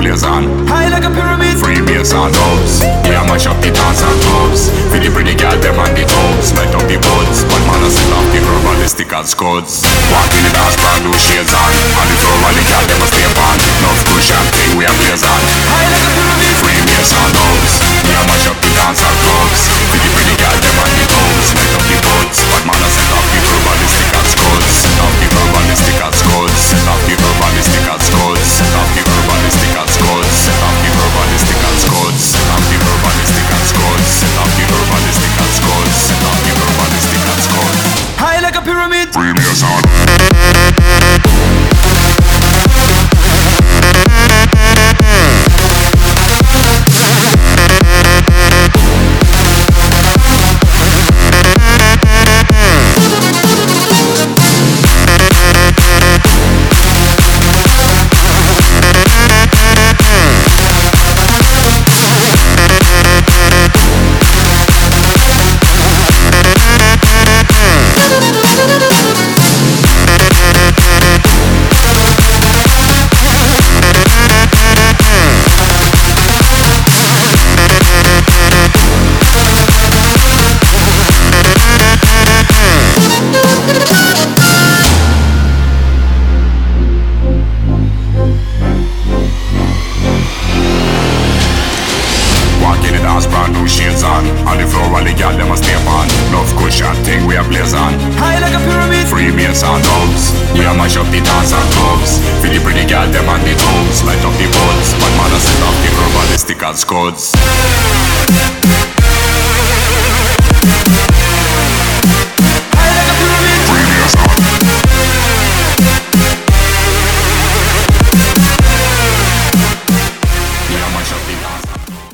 blaze on. High like a pyramid. Freemason and dubs. We a mash up the dance and clubs. For the pretty girl them on the tubs. Light up the buds. One man a set off the herbalistic and scuds. Walk in the dance, brand new shades on. On the floor while the girl them a stay on. Enough cushion thing we a blaze on. High like a pyramid. Freemason and dubs. We a mash up the dance and clubs. For the pretty girl them on the tubs. Light up the buds. One man a set off the herbalistic and scuds. Set off the herbalistic and scuds. Set off the herbalistic and scuds. Set off the herbalistic and scuds. Set off the herbalistic and scuds. Set off the herbalistic and scuds. Set off the herbalistic and scuds. Set off the herbalistic and scuds. High like a pyramid. Freemason. Brand new shades on. On the floor while the girl them a stay on. Enough cushion thing we a blaze on. High like a pyramid. Freemason and dubs. We a mash up the dance and clubs. For the pretty girl them on the tubs. Light up the buds. One man a set off the herbalistic and scuds.